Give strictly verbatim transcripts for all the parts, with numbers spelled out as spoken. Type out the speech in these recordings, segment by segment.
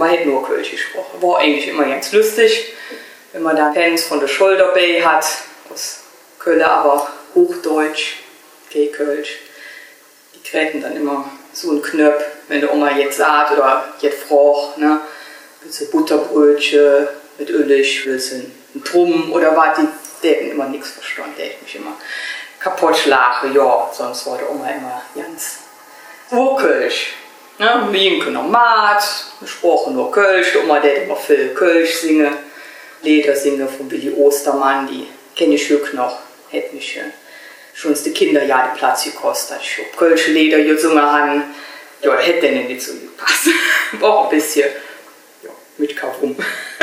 Oma hat nur Kölsch gesprochen. War eigentlich immer ganz lustig, wenn man da Fans von der Scholderbay hat, aus Köln, aber Hochdeutsch, kein Kölsch. Die kriegen dann immer so einen Knöpf, wenn der Oma jetzt sagt oder jetzt fragt, ne? Willst du Butterbrötchen mit Ölig, willst du einen Drum oder was, die, die hätten immer nichts verstanden, die hätten mich immer kaputt schlagen, ja, sonst war der Oma immer ganz urkölsch. Ne? Wir haben noch Mat, wir sprachen nur Kölsch, die Oma hat immer viel Kölsch singen, Lieder singen von Willi Ostermann, die kenne ich heute noch, hätte mich äh, schon die Kinder ja den Platz gekostet, ich habe Kölsche Lieder gesungen haben, ja, das hätte denen nicht so gepasst, auch ein bisschen, ja, mit Kavum.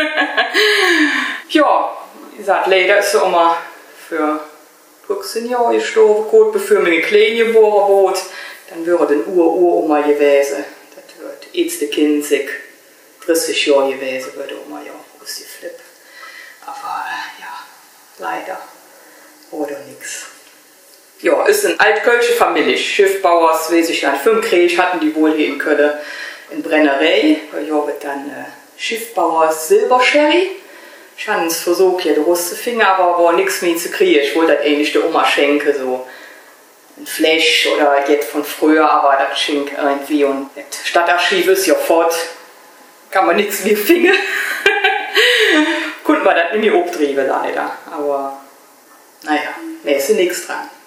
Ja, wie gesagt, leider ist die Oma für fünfzehn Jahre gestorben, gut, bevor mir ein Klein geboren wurde, dann wäre den Ur-Ur-Oma gewesen. Das wird jetzt der Kind sich dreißig Jahre gewesen, würde Oma ja ausgeflippt. Aber äh, ja, leider oder nichts. Ja, ist eine altkölsche Familie. Schiffbauers, weiß ich nicht, fünf Krieg hatten die wohl hier in Köln in Brennerei. Ja, wird dann äh, Schiffbauers Silbersherry. Ich habe es versucht, hier draus zu finden, aber war nichts mehr zu kriegen. Ich wollte das eigentlich der Oma schenken, so ein Flash oder jetzt von früher, aber das schenkt irgendwie. Und das Stadtarchiv ist ja fort, kann man nichts mehr finden. Konnten wir das nicht mehr abtreiben, leider. Aber naja, mehr ist nichts dran.